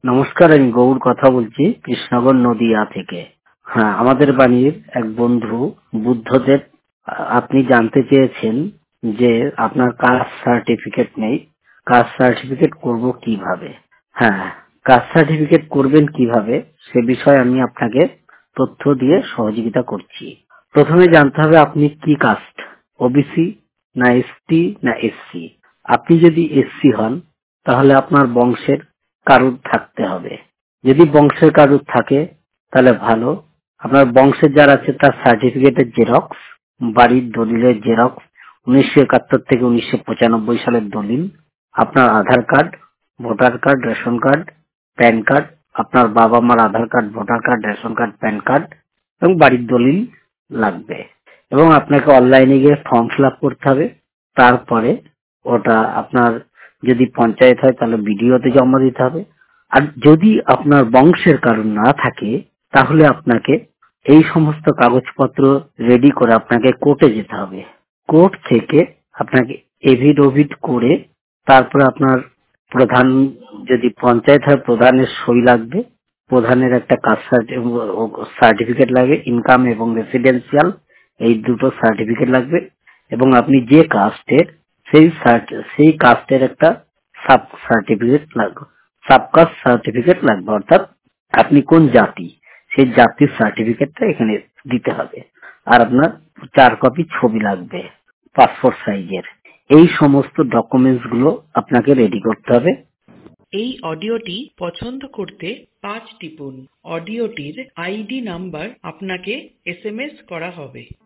নমস্কার, আমি গৌর কথা বলছি কৃষ্ণনগর নদিয়া থেকে। হ্যাঁ, আমাদের বাড়ির এক বন্ধু বুদ্ধদেব, আপনি জানতে চেয়েছেন যে আপনার কাস্ট সার্টিফিকেট নেই, কাস্ট সার্টিফিকেট করব কিভাবে। হ্যাঁ, কাস্ট সার্টিফিকেট করবেন কিভাবে সে বিষয়ে আমি আপনাকে তথ্য দিয়ে সহযোগিতা করছি। প্রথমে জানতে হবে আপনি কি কাস্ট, ওবিসি না এসটি না এসসি। আপনি যদি এসসি হন তাহলে আপনার বংশের কারুর থাকতে হবে। যদি বংশের কারুর থাকে তাহলে ভালো। আপনার বংশের যার আছে তার সার্টিফিকেটের জেরক্স, বাড়ির দলিলের জেরক্স, 1971 থেকে 1995 সালের দলিল, আপনার Aadhaar card, voter card, ration card, PAN card, আপনার বাবা মার Aadhaar card, voter card, ration card, PAN card এবং বাড়ির দলিল লাগবে। এবং আপনাকে অনলাইনে গিয়ে ফর্ম ফিল আপ করতে হবে। তারপরে ওটা আপনার যদি পঞ্চায়েত হয় তাহলে বিডিওতে জমা দিতে হবে। আর যদি আপনার বংশের কারণ না থাকে তাহলে আপনাকে এই সমস্ত কাগজপত্র রেডি করে আপনাকে কোর্টে যেতে হবে। কোর্ট থেকে আপনাকে এভিডোভিট করে তারপরে আপনার প্রধান, যদি পঞ্চায়েত হয় প্রধানের সই লাগবে, প্রধানের একটা কাস্ট সার্টিফিকেট লাগবে, ইনকাম এবং রেসিডেন্সিয়াল, এই দুটো সার্টিফিকেট লাগবে। এবং আপনি যে কাস্টের সেই কাস্টের একটা সাব সার্টিফিকেট লাগবে, সাবকাস্ট সার্টিফিকেট লাগবে, অর্থাৎ আপনি কোন জাতি সেই জাতির সার্টিফিকেটটা এখানে দিতে হবে। আর আপনার 4 কপি ছবি লাগবে পাসপোর্ট সাইজের। এই সমস্ত ডকুমেন্টস গুলো আপনাকে রেডি করতে হবে। এই অডিওটি পছন্দ করতে 5 টিপুন। অডিওটির আইডি নাম্বার আপনাকে এসএমএস করা হবে।